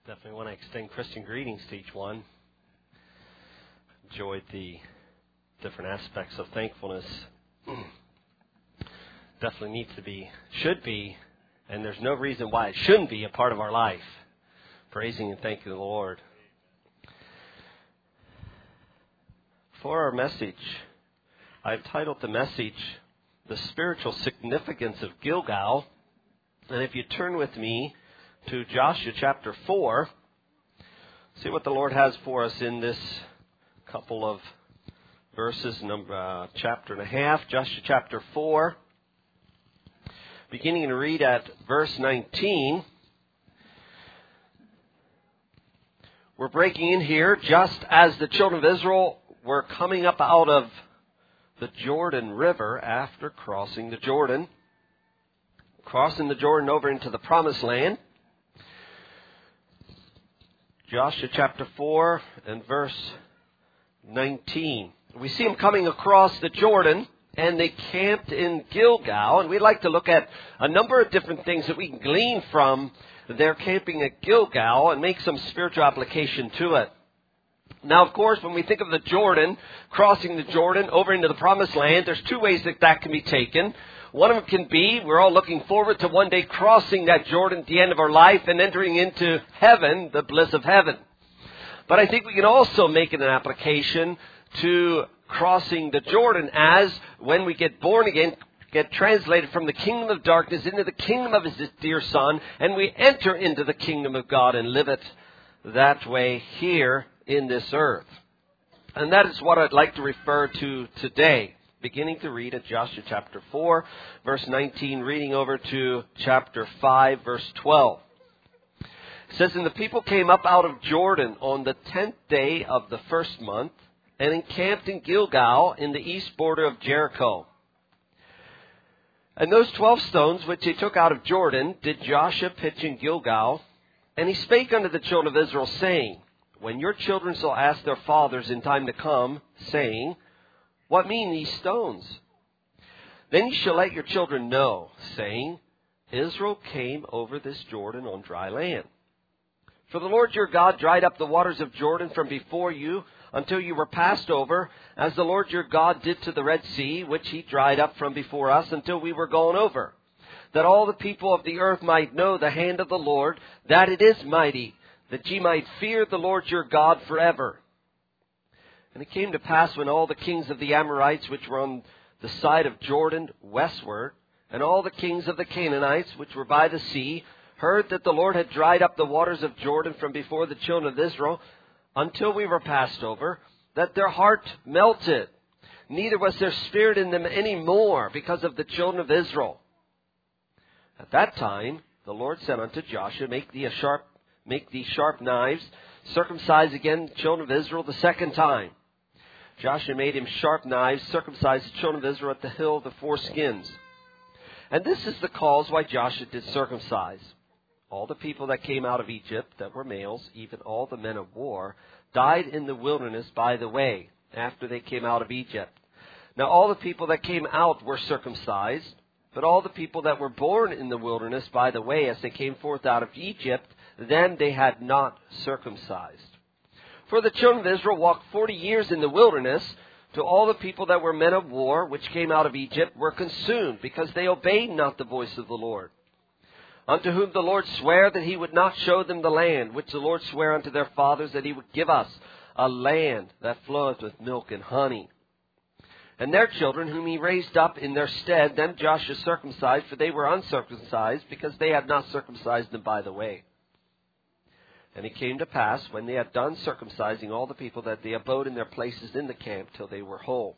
Definitely want to extend Christian greetings to each one. Enjoyed the different aspects of thankfulness. Definitely needs to be, should be, and there's no reason why it shouldn't be a part of our life. Praising and thanking the Lord. For our message, I've titled the message, The Spiritual Significance of Gilgal. And if you turn with me to Joshua chapter 4, see what the Lord has for us in this couple of verses, chapter and a half, Joshua chapter 4. Beginning to read at verse 19. We're breaking in here just as the children of Israel were coming up out of the Jordan River after crossing the Jordan over into the Promised Land. Joshua chapter 4 and verse 19. We see them coming across the Jordan, and they camped in Gilgal. And we'd like to look at a number of different things that we can glean from their camping at Gilgal and make some spiritual application to it. Now, of course, when we think of the Jordan, crossing the Jordan over into the Promised Land, there's two ways that can be taken. One of them can be, we're all looking forward to one day crossing that Jordan at the end of our life and entering into heaven, the bliss of heaven. But I think we can also make it an application to crossing the Jordan as when we get born again, get translated from the kingdom of darkness into the kingdom of His dear Son, and we enter into the kingdom of God and live it that way here in this earth. And that is what I'd like to refer to today. Beginning to read at Joshua chapter 4, verse 19, reading over to chapter 5, verse 12. It says, And the people came up out of Jordan on the 10th day of the first month, and encamped in Gilgal in the east border of Jericho. And those 12 stones which they took out of Jordan did Joshua pitch in Gilgal. And he spake unto the children of Israel, saying, When your children shall ask their fathers in time to come, saying, What mean these stones? Then ye shall let your children know, saying, Israel came over this Jordan on dry land. For the Lord your God dried up the waters of Jordan from before you, until you were passed over, as the Lord your God did to the Red Sea, which He dried up from before us, until we were gone over. That all the people of the earth might know the hand of the Lord, that it is mighty, that ye might fear the Lord your God forever. And it came to pass when all the kings of the Amorites, which were on the side of Jordan westward, and all the kings of the Canaanites, which were by the sea, heard that the Lord had dried up the waters of Jordan from before the children of Israel, until we were passed over, that their heart melted. Neither was there spirit in them any more because of the children of Israel. At that time, the Lord said unto Joshua, Make thee sharp knives, circumcise again the children of Israel the second time. Joshua made him sharp knives, circumcised the children of Israel at the hill of the foreskins. And this is the cause why Joshua did circumcise. All the people that came out of Egypt that were males, even all the men of war, died in the wilderness by the way, after they came out of Egypt. Now all the people that came out were circumcised, but all the people that were born in the wilderness by the way, as they came forth out of Egypt, them they had not circumcised. For the children of Israel walked 40 years in the wilderness, till all the people that were men of war, which came out of Egypt, were consumed, because they obeyed not the voice of the Lord. Unto whom the Lord sware that He would not show them the land, which the Lord sware unto their fathers, that He would give us a land that floweth with milk and honey. And their children, whom He raised up in their stead, them Joshua circumcised, for they were uncircumcised, because they had not circumcised them by the way. And it came to pass, when they had done circumcising all the people, that they abode in their places in the camp till they were whole.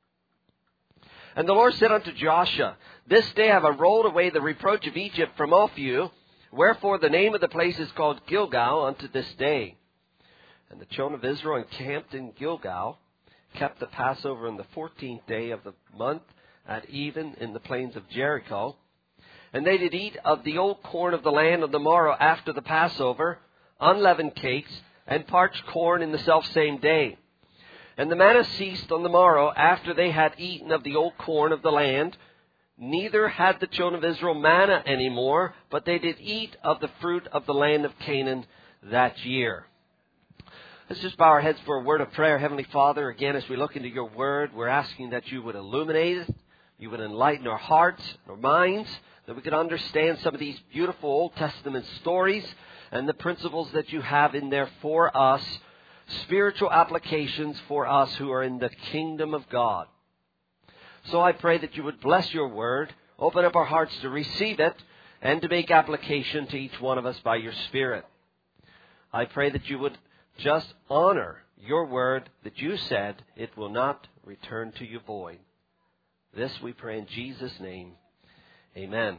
And the Lord said unto Joshua, This day have I rolled away the reproach of Egypt from off you, wherefore the name of the place is called Gilgal unto this day. And the children of Israel encamped in Gilgal, kept the Passover on the 14th day of the month at even in the plains of Jericho. And they did eat of the old corn of the land on the morrow after the Passover, unleavened cakes, and parched corn in the selfsame day. And the manna ceased on the morrow after they had eaten of the old corn of the land. Neither had the children of Israel manna any more, but they did eat of the fruit of the land of Canaan, that year. Let's just bow our heads for a word of prayer. Heavenly Father, again, as we look into your word, we're asking that you would illuminate it, you would enlighten our hearts, our minds, that we could understand some of these beautiful Old Testament stories and the principles that you have in there for us, spiritual applications for us who are in the kingdom of God. So I pray that you would bless your word, open up our hearts to receive it, and to make application to each one of us by your Spirit. I pray that you would just honor your word that you said it will not return to you void. This we pray in Jesus' name. Amen.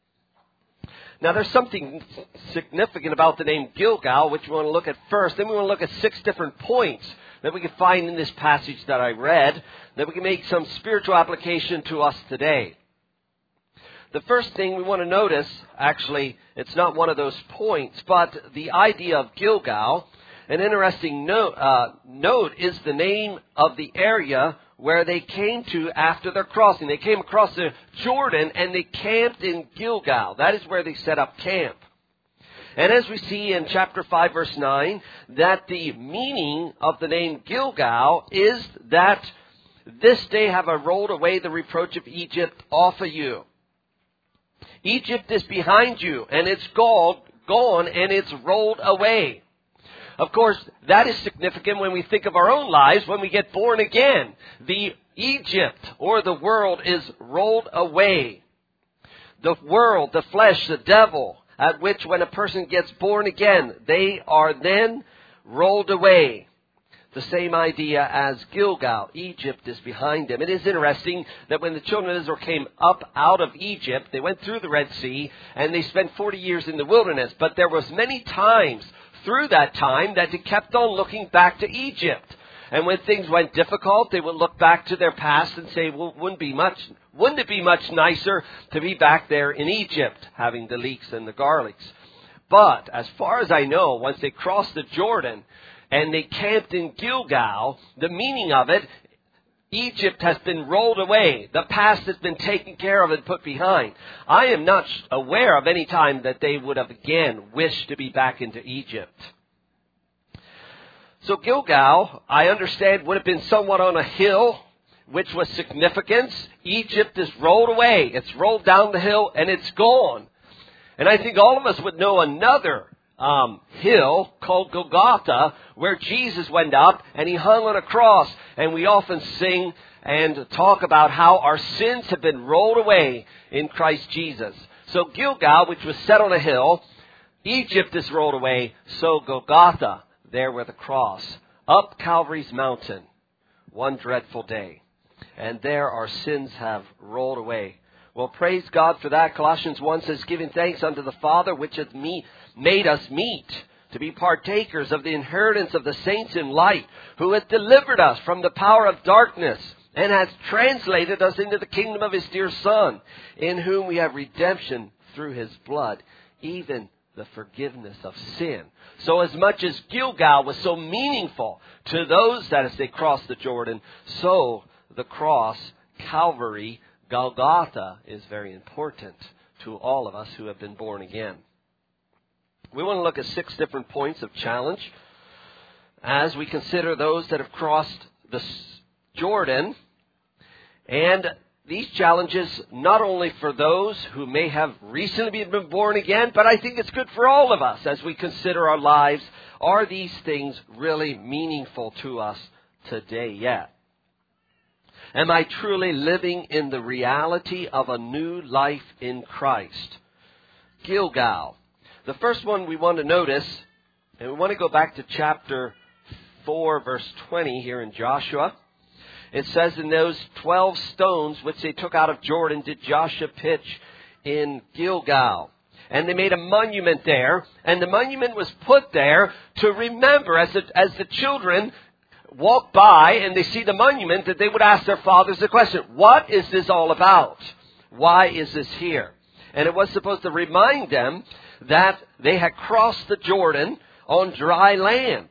Now there's something significant about the name Gilgal, which we want to look at first. Then we want to look at 6 different points that we can find in this passage that I read, that we can make some spiritual application to us today. The first thing we want to notice, actually, it's not one of those points, but the idea of Gilgal. An interesting note is the name of the area where they came to after their crossing. They came across the Jordan and they camped in Gilgal. That is where they set up camp. And as we see in chapter 5, verse 9, that the meaning of the name Gilgal is that this day have I rolled away the reproach of Egypt off of you. Egypt is behind you, and it's gone and it's rolled away. Of course, that is significant when we think of our own lives, when we get born again. The Egypt, or the world, is rolled away. The world, the flesh, the devil, at which when a person gets born again, they are then rolled away. The same idea as Gilgal. Egypt is behind them. It is interesting that when the children of Israel came up out of Egypt, they went through the Red Sea, and they spent 40 years in the wilderness. But there was many times through that time that they kept on looking back to Egypt. And when things went difficult, they would look back to their past and say, well, wouldn't it be much nicer to be back there in Egypt, having the leeks and the garlics? But as far as I know, once they crossed the Jordan and they camped in Gilgal, the meaning of it, Egypt has been rolled away. The past has been taken care of and put behind. I am not aware of any time that they would have again wished to be back into Egypt. So Gilgal, I understand, would have been somewhat on a hill, which was significance. Egypt is rolled away. It's rolled down the hill and it's gone. And I think all of us would know another hill called Golgotha, where Jesus went up and he hung on a cross. And we often sing and talk about how our sins have been rolled away in Christ Jesus. So Gilgal, which was set on a hill, Egypt is rolled away. So Golgotha, there where the cross, up Calvary's mountain, one dreadful day. And there our sins have rolled away. Well, praise God for that. Colossians 1 says, giving thanks unto the Father, which hath made us meet to be partakers of the inheritance of the saints in light, who hath delivered us from the power of darkness, and hath translated us into the kingdom of his dear Son, in whom we have redemption through his blood, even the forgiveness of sin. So as much as Gilgal was so meaningful to those that as they crossed the Jordan, so the cross, Calvary, Golgotha, is very important to all of us who have been born again. We want to look at 6 different points of challenge as we consider those that have crossed the Jordan. And these challenges, not only for those who may have recently been born again, but I think it's good for all of us as we consider our lives. Are these things really meaningful to us today yet? Am I truly living in the reality of a new life in Christ? Gilgal. The first one we want to notice, and we want to go back to chapter 4, verse 20 here in Joshua. It says, in those 12 stones which they took out of Jordan did Joshua pitch in Gilgal. And they made a monument there, and the monument was put there to remember as the children walk by and they see the monument, that they would ask their fathers the question, what is this all about? Why is this here? And it was supposed to remind them that they had crossed the Jordan on dry land.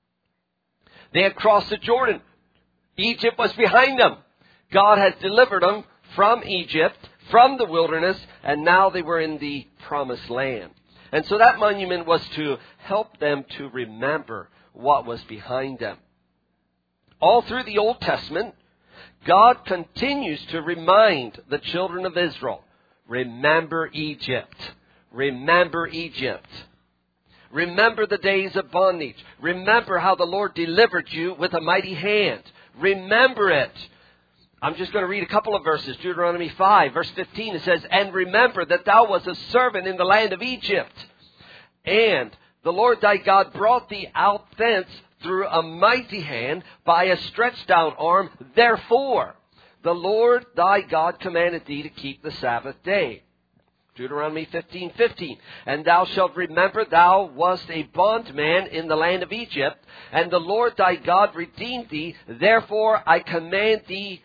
They had crossed the Jordan. Egypt was behind them. God had delivered them from Egypt, from the wilderness, and now they were in the promised land. And so that monument was to help them to remember what was behind them. All through the Old Testament, God continues to remind the children of Israel, remember Egypt. Remember Egypt. Remember the days of bondage. Remember how the Lord delivered you with a mighty hand. Remember it. I'm just going to read a couple of verses. Deuteronomy 5, verse 15, it says, "And remember that thou wast a servant in the land of Egypt, and the Lord thy God brought thee out thence through a mighty hand by a stretched out arm. Therefore, the Lord thy God commanded thee to keep the Sabbath day." Deuteronomy 15:15. "And thou shalt remember thou wast a bondman in the land of Egypt, and the Lord thy God redeemed thee. Therefore I command thee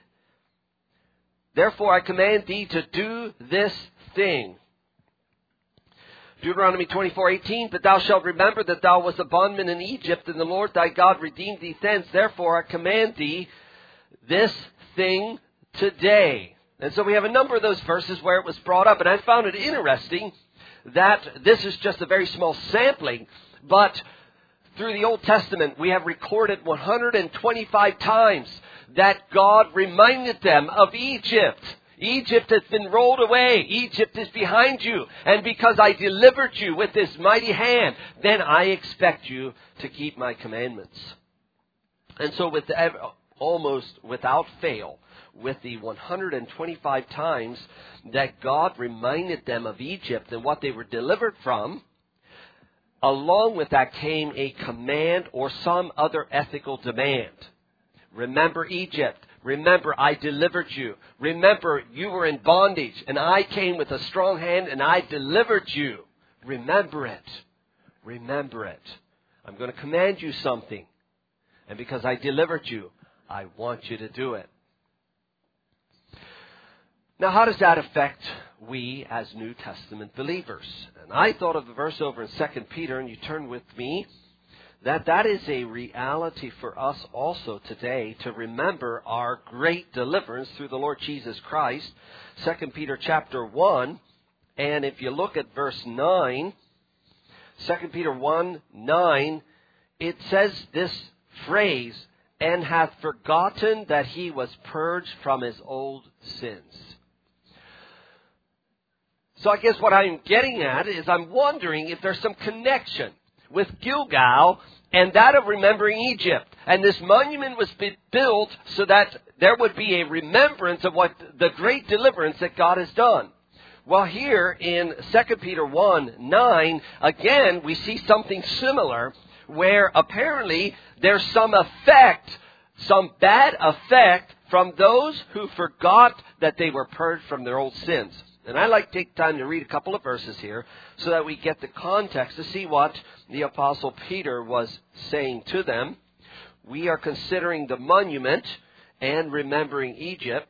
to do this thing." Deuteronomy 24:18. "But thou shalt remember that thou wast a bondman in Egypt, and the Lord thy God redeemed thee thence. Therefore I command thee this thing today." And so we have a number of those verses where it was brought up. And I found it interesting that this is just a very small sampling. But through the Old Testament, we have recorded 125 times that God reminded them of Egypt. Egypt has been rolled away. Egypt is behind you. And because I delivered you with this mighty hand, then I expect you to keep my commandments. And so almost without fail, with the 125 times that God reminded them of Egypt and what they were delivered from, along with that came a command or some other ethical demand. Remember Egypt. Remember, I delivered you. Remember, you were in bondage, and I came with a strong hand, and I delivered you. Remember it. Remember it. I'm going to command you something. And because I delivered you, I want you to do it. Now, how does that affect we as New Testament believers? And I thought of the verse over in 2 Peter, and you turn with me, that is a reality for us also today to remember our great deliverance through the Lord Jesus Christ. 2 Peter chapter 1, and if you look at verse 9, 2 Peter 1:9, it says this phrase, "And hath forgotten that he was purged from his old sins." So I guess what I'm getting at is I'm wondering if there's some connection with Gilgal and that of remembering Egypt. And this monument was built so that there would be a remembrance of what the great deliverance that God has done. Well, here in 2 Peter 1:9, again, we see something similar where apparently there's some effect, some bad effect from those who forgot that they were purged from their old sins. And I'd like to take time to read a couple of verses here so that we get the context to see what the Apostle Peter was saying to them. We are considering the monument and remembering Egypt.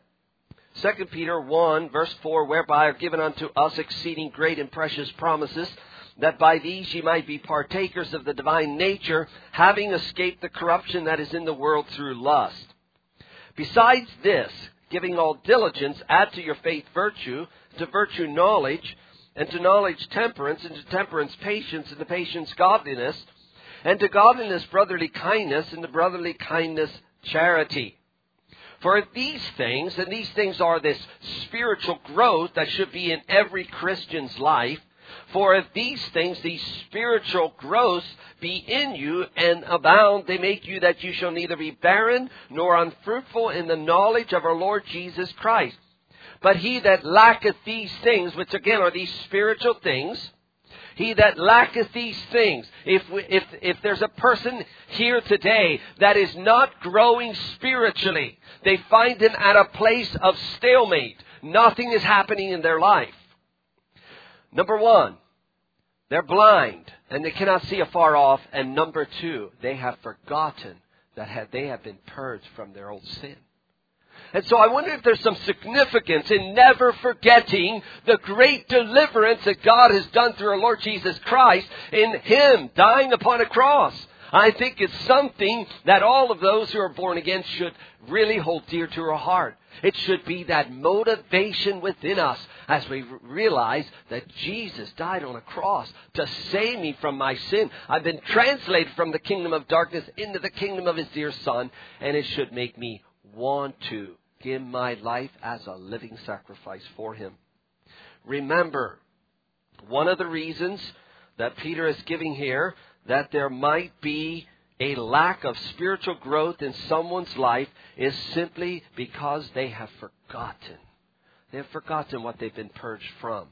2 Peter 1, verse 4, "Whereby are given unto us exceeding great and precious promises, that by these ye might be partakers of the divine nature, having escaped the corruption that is in the world through lust. Besides this, giving all diligence, add to your faith virtue, to virtue knowledge, and to knowledge temperance, and to temperance patience, and to patience godliness, and to godliness brotherly kindness, and to brotherly kindness charity. For these things, and these things are this spiritual growth that should be in every Christian's life, for if these things, these spiritual growths, be in you and abound, they make you that you shall neither be barren nor unfruitful in the knowledge of our Lord Jesus Christ. But he that lacketh these things," which again are these spiritual things, "he that lacketh these things," if there's a person here today that is not growing spiritually, they find him at a place of stalemate. Nothing is happening in their life. Number one, they're blind and they cannot see afar off. And number two, they have forgotten that they have been purged from their old sin. And so I wonder if there's some significance in never forgetting the great deliverance that God has done through our Lord Jesus Christ in Him dying upon a cross. I think it's something that all of those who are born again should really hold dear to our heart. It should be that motivation within us as we realize that Jesus died on a cross to save me from my sin. I've been translated from the kingdom of darkness into the kingdom of His dear Son, and it should make me want to give my life as a living sacrifice for Him. Remember, one of the reasons that Peter is giving here, that there might be a lack of spiritual growth in someone's life, is simply because they have forgotten. They have forgotten what they've been purged from.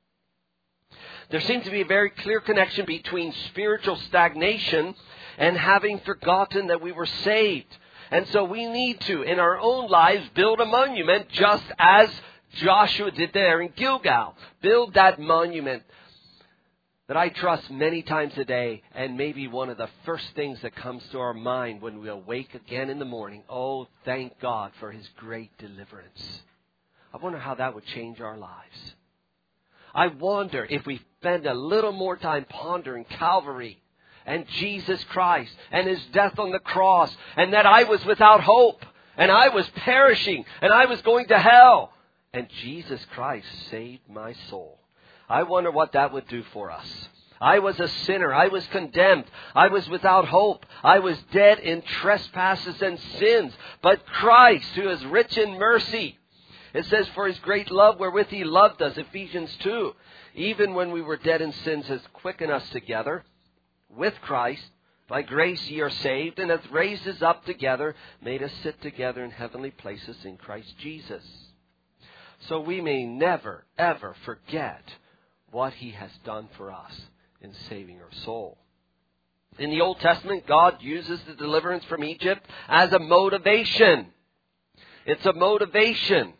There seems to be a very clear connection between spiritual stagnation and having forgotten that we were saved. And so we need to, in our own lives, build a monument just as Joshua did there in Gilgal. Build that monument that I trust many times a day, and maybe one of the first things that comes to our mind when we awake again in the morning. Oh, thank God for His great deliverance. I wonder how that would change our lives. I wonder if we spend a little more time pondering Calvary and Jesus Christ and His death on the cross, and that I was without hope and I was perishing and I was going to hell, and Jesus Christ saved my soul. I wonder what that would do for us. I was a sinner. I was condemned. I was without hope. I was dead in trespasses and sins. But Christ, who is rich in mercy, it says, for His great love wherewith He loved us, Ephesians 2, even when we were dead in sins, has quickened us together with Christ. By grace ye are saved, and hath raised us up together, made us sit together in heavenly places in Christ Jesus. So we may never, ever forget what He has done for us in saving our soul. In the Old Testament, God uses the deliverance from Egypt as a motivation. It's a motivation.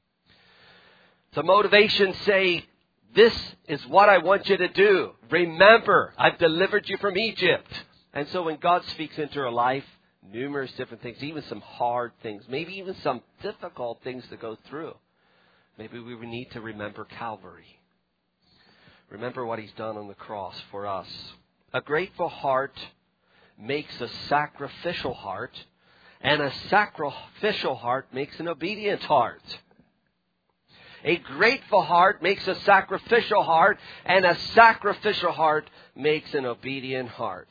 It's a motivation, say, this is what I want you to do. Remember, I've delivered you from Egypt. And so when God speaks into our life, numerous different things, even some hard things, maybe even some difficult things to go through, maybe we need to remember Calvary. Remember what He's done on the cross for us. A grateful heart makes a sacrificial heart, and a sacrificial heart makes an obedient heart. A grateful heart makes a sacrificial heart, and a sacrificial heart makes an obedient heart.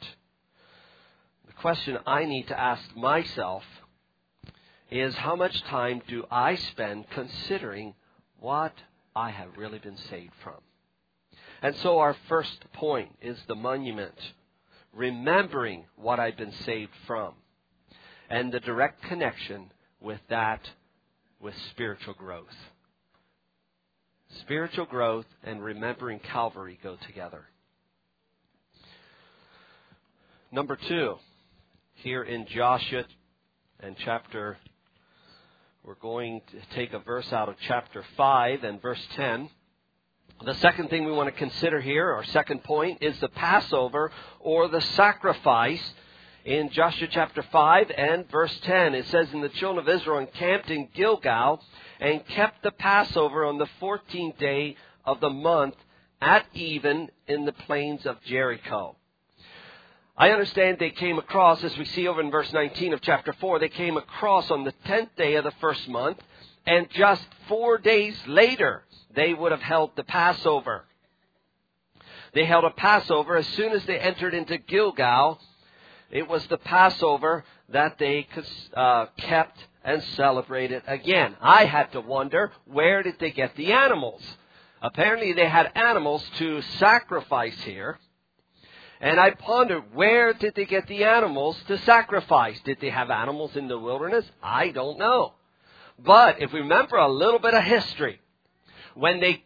The question I need to ask myself is, how much time do I spend considering what I have really been saved from? And so our first point is the monument, remembering what I've been saved from, and the direct connection with that, with spiritual growth. Spiritual growth and remembering Calvary go together. Number 2, here in Joshua and we're going to take a verse out of chapter 5 and verse 10. The second thing we want to consider here, our second point, is the Passover or the sacrifice. In Joshua chapter 5 and verse 10, it says, and the children of Israel encamped in Gilgal and kept the Passover on the 14th day of the month at even in the plains of Jericho. I understand they came across, as we see over in verse 19 of chapter 4, they came across on the 10th day of the first month, and just 4 days later, they would have held the Passover. They held a Passover as soon as they entered into Gilgal. It was the Passover that they kept and celebrated again. I had to wonder, where did they get the animals? Apparently they had animals to sacrifice here. And I pondered, where did they get the animals to sacrifice? Did they have animals in the wilderness? I don't know. But if we remember a little bit of history, when they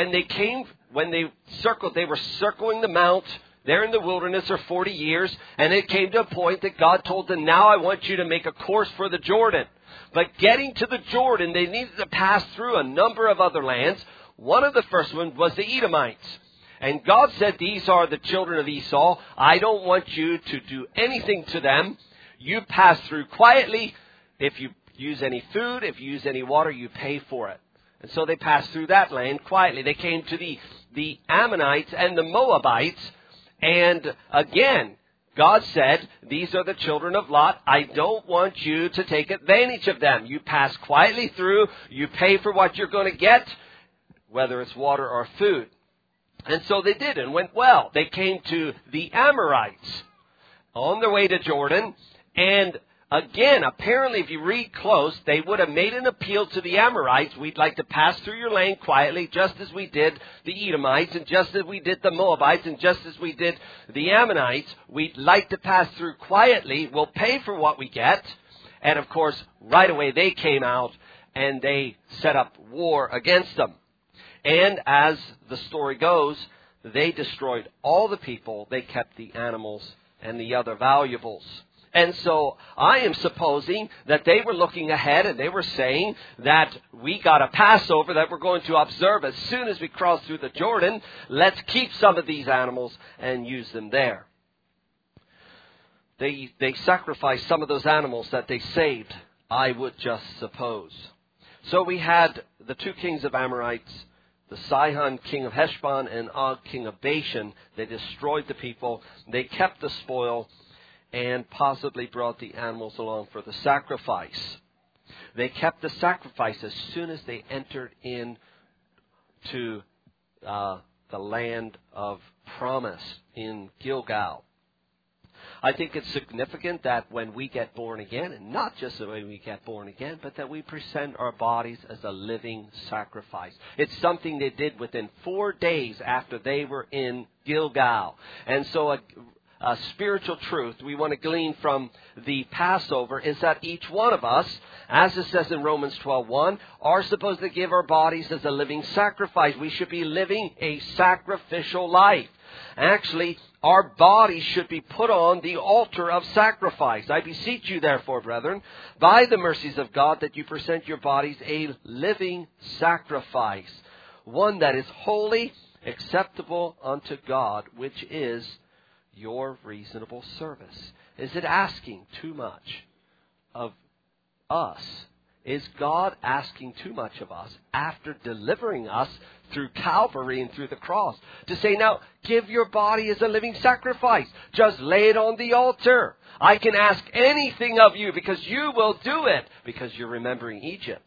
were circling the mount there in the wilderness for 40 years, and it came to a point that God told them, now I want you to make a course for the Jordan. But getting to the Jordan, they needed to pass through a number of other lands. One of the first ones was the Edomites. And God said, these are the children of Esau. I don't want you to do anything to them. You pass through quietly. If you use any food, if you use any water, you pay for it. And so they passed through that land quietly. They came to the Ammonites and the Moabites. And again, God said, these are the children of Lot. I don't want you to take advantage of them. You pass quietly through. You pay for what you're going to get, whether it's water or food. And so they did and went well. They came to the Amorites on their way to Jordan. And again, apparently, if you read close, they would have made an appeal to the Amorites. We'd like to pass through your land quietly, just as we did the Edomites, and just as we did the Moabites, and just as we did the Ammonites. We'd like to pass through quietly. We'll pay for what we get. And, of course, right away they came out and they set up war against them. And as the story goes, they destroyed all the people. They kept the animals and the other valuables. And so I am supposing that they were looking ahead and they were saying that we got a Passover that we're going to observe as soon as we cross through the Jordan. Let's keep some of these animals and use them there. They sacrificed some of those animals that they saved, I would just suppose. So we had the two kings of Amorites, the Sihon, king of Heshbon, and Og, king of Bashan. They destroyed the people. They kept the spoil and possibly brought the animals along for the sacrifice. They kept the sacrifice as soon as they entered into the land of promise in Gilgal. I think it's significant that when we get born again, and not just the way we get born again, but that we present our bodies as a living sacrifice. It's something they did within 4 days after they were in Gilgal. And so a spiritual truth we want to glean from the Passover is that each one of us, as it says in Romans 12:1, are supposed to give our bodies as a living sacrifice. We should be living a sacrificial life. Actually, our bodies should be put on the altar of sacrifice. I beseech you, therefore, brethren, by the mercies of God, that you present your bodies a living sacrifice, one that is holy, acceptable unto God, which is your reasonable service. Is it asking too much of us? Is God asking too much of us after delivering us through Calvary and through the cross to say, now, give your body as a living sacrifice. Just lay it on the altar. I can ask anything of you because you will do it because you're remembering Egypt.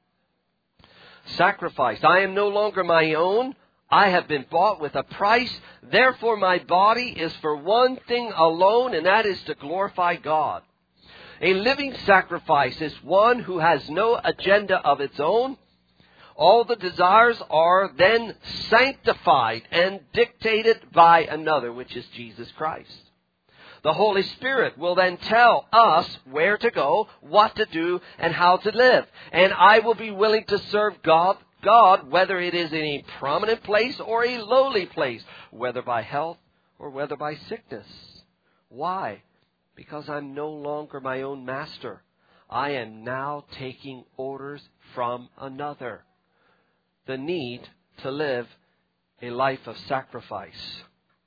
Sacrifice. I am no longer my own. I have been bought with a price. Therefore, my body is for one thing alone, and that is to glorify God. A living sacrifice is one who has no agenda of its own. All the desires are then sanctified and dictated by another, which is Jesus Christ. The Holy Spirit will then tell us where to go, what to do, and how to live. And I will be willing to serve God, whether it is in a prominent place or a lowly place, whether by health or whether by sickness. Why? Because I'm no longer my own master. I am now taking orders from another. The need to live a life of sacrifice.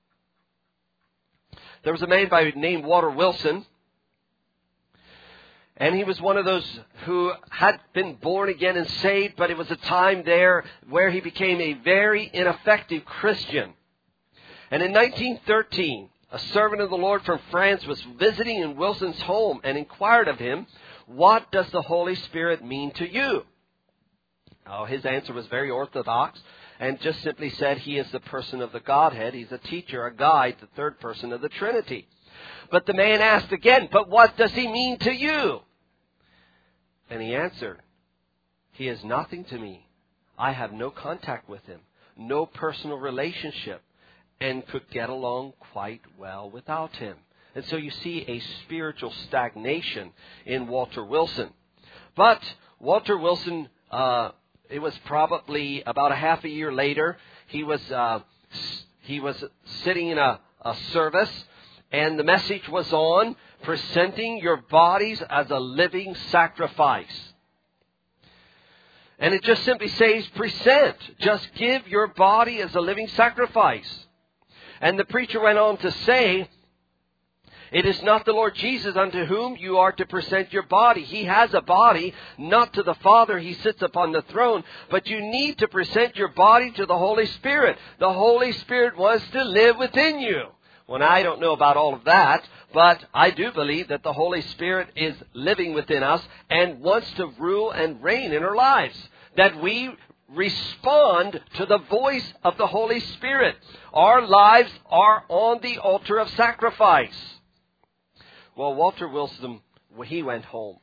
There was a man by the name Walter Wilson, and he was one of those who had been born again and saved, but it was a time there where he became a very ineffective Christian. And in 1913, a servant of the Lord from France was visiting in Wilson's home and inquired of him, "What does the Holy Spirit mean to you?" Oh, his answer was very orthodox and just simply said, he is the person of the Godhead. He's a teacher, a guide, the third person of the Trinity. But the man asked again, "But what does he mean to you?" And he answered, "He is nothing to me. I have no contact with him, no personal relationship, and could get along quite well without him." And so you see a spiritual stagnation in Walter Wilson. But Walter Wilson, it was probably about a half a year later, he was sitting in a service, and the message was on presenting your bodies as a living sacrifice. And it just simply says present. Just give your body as a living sacrifice. And the preacher went on to say, it is not the Lord Jesus unto whom you are to present your body. He has a body, not to the Father. He sits upon the throne. But you need to present your body to the Holy Spirit. The Holy Spirit wants to live within you. Well, I don't know about all of that, but I do believe that the Holy Spirit is living within us and wants to rule and reign in our lives. That we respond to the voice of the Holy Spirit. Our lives are on the altar of sacrifice. Well, Walter Wilson, he went home.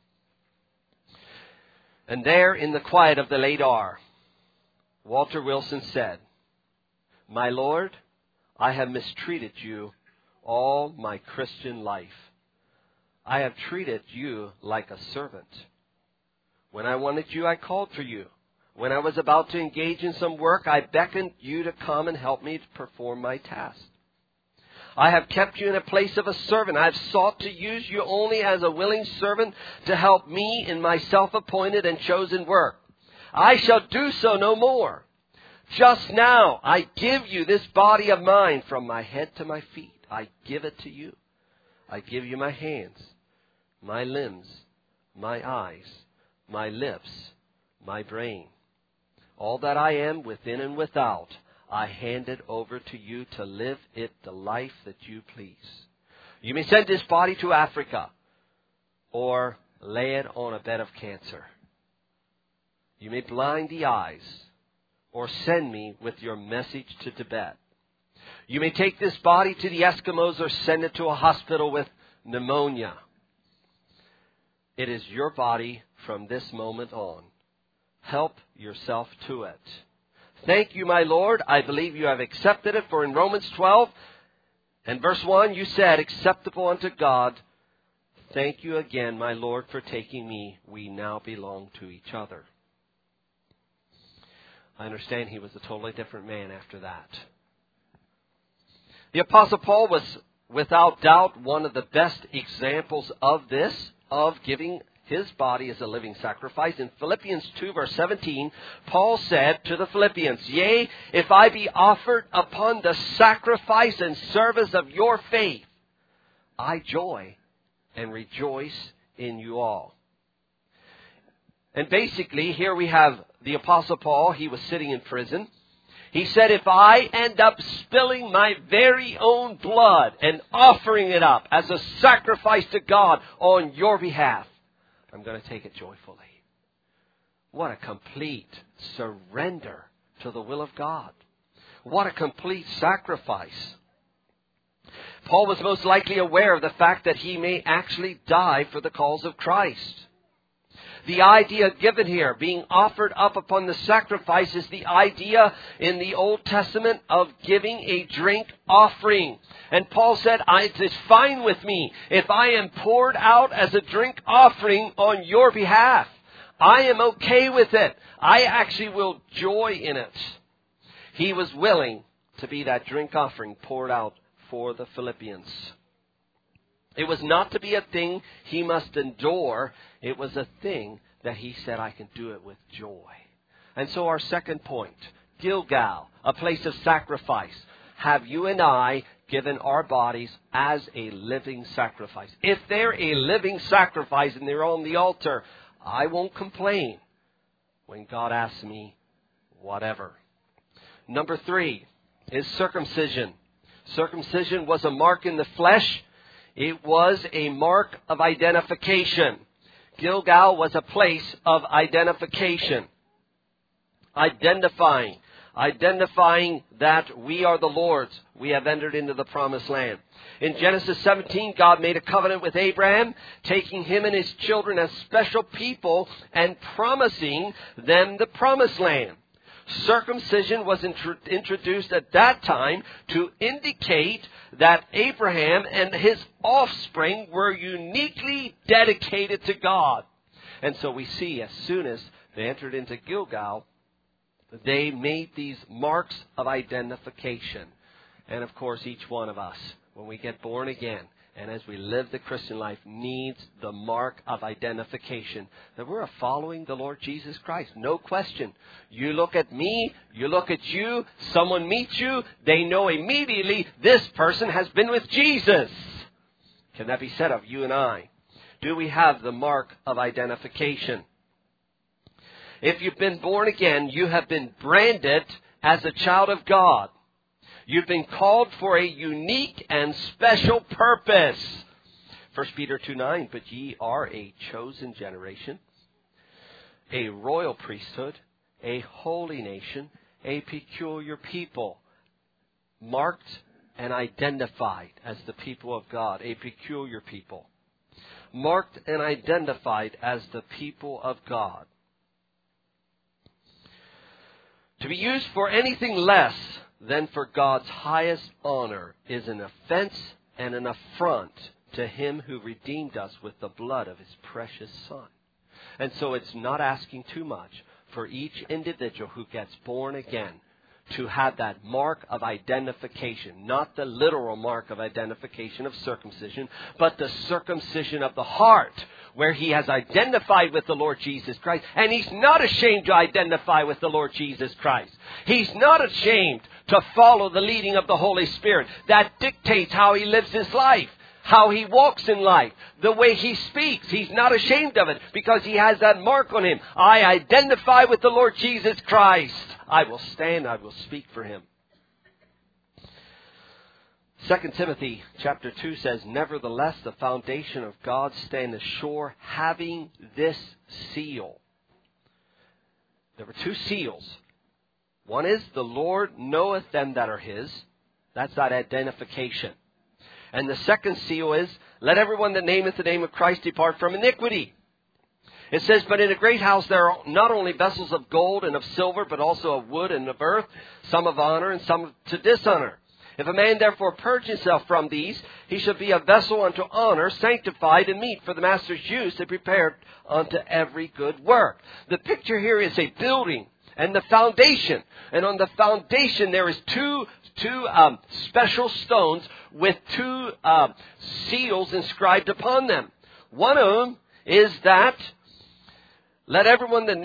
And there in the quiet of the late hour, Walter Wilson said, "My Lord, I have mistreated you all my Christian life. I have treated you like a servant. When I wanted you, I called for you. When I was about to engage in some work, I beckoned you to come and help me to perform my task. I have kept you in a place of a servant. I have sought to use you only as a willing servant to help me in my self-appointed and chosen work. I shall do so no more. Just now, I give you this body of mine from my head to my feet. I give it to you. I give you my hands, my limbs, my eyes, my lips, my brain. All that I am within and without, I hand it over to you to live it the life that you please. You may send this body to Africa or lay it on a bed of cancer. You may blind the eyes or send me with your message to Tibet. You may take this body to the Eskimos or send it to a hospital with pneumonia. It is your body from this moment on. Help yourself to it. Thank you, my Lord. I believe you have accepted it. For in Romans 12 and verse 1, you said, acceptable unto God. Thank you again, my Lord, for taking me. We now belong to each other. I understand he was a totally different man after that. The Apostle Paul was without doubt one of the best examples of this, of giving his body as a living sacrifice. In Philippians 2 verse 17, Paul said to the Philippians, "Yea, if I be offered upon the sacrifice and service of your faith, I joy and rejoice in you all." And basically, here we have the Apostle Paul. He was sitting in prison. He said, if I end up spilling my very own blood and offering it up as a sacrifice to God on your behalf, I'm going to take it joyfully. What a complete surrender to the will of God. What a complete sacrifice. Paul was most likely aware of the fact that he may actually die for the cause of Christ. The idea given here, being offered up upon the sacrifice, is the idea in the Old Testament of giving a drink offering. And Paul said, it is fine with me if I am poured out as a drink offering on your behalf. I am okay with it. I actually will joy in it. He was willing to be that drink offering poured out for the Philippians. It was not to be a thing he must endure. It was a thing that he said, I can do it with joy. And so our second point, Gilgal, a place of sacrifice. Have you and I given our bodies as a living sacrifice? If they're a living sacrifice and they're on the altar, I won't complain when God asks me whatever. Number 3 is circumcision. Circumcision was a mark in the flesh. It was a mark of identification. Gilgal was a place of identification. Identifying that we are the Lord's. We have entered into the promised land. In Genesis 17, God made a covenant with Abraham, taking him and his children as special people and promising them the promised land. Circumcision was introduced at that time to indicate that Abraham and his offspring were uniquely dedicated to God. And so we see as soon as they entered into Gilgal, they made these marks of identification. And of course, each one of us, when we get born again, and as we live the Christian life, needs the mark of identification that we're following the Lord Jesus Christ. No question. You look at me, you look at you, someone meets you, they know immediately this person has been with Jesus. Can that be said of you and I? Do we have the mark of identification? If you've been born again, you have been branded as a child of God. You've been called for a unique and special purpose. 1 Peter 2:9, but ye are a chosen generation, a royal priesthood, a holy nation, a peculiar people, marked and identified as the people of God, a peculiar people. Marked and identified as the people of God. To be used for anything less than for God's highest honor is an offense and an affront to Him who redeemed us with the blood of His precious Son. And so it's not asking too much for each individual who gets born again to have that mark of identification, not the literal mark of identification of circumcision, but the circumcision of the heart, where he has identified with the Lord Jesus Christ, and he's not ashamed to identify with the Lord Jesus Christ. He's not ashamed to follow the leading of the Holy Spirit that dictates how he lives his life, how he walks in life, the way he speaks. He's not ashamed of it because he has that mark on him. I identify with the Lord Jesus Christ. I will stand, I will speak for Him. 2 Timothy chapter 2 says, nevertheless, the foundation of God standeth sure, having this seal. There were two seals. One is, the Lord knoweth them that are His. That's that identification. And the second seal is, let everyone that nameth the name of Christ depart from iniquity. It says, but in a great house there are not only vessels of gold and of silver, but also of wood and of earth, some of honor and some to dishonor. If a man therefore purge himself from these, he shall be a vessel unto honor, sanctified and meet for the master's use, and prepared unto every good work. The picture here is a building and the foundation. And on the foundation there is two special stones with two seals inscribed upon them. One of them is that, let everyone that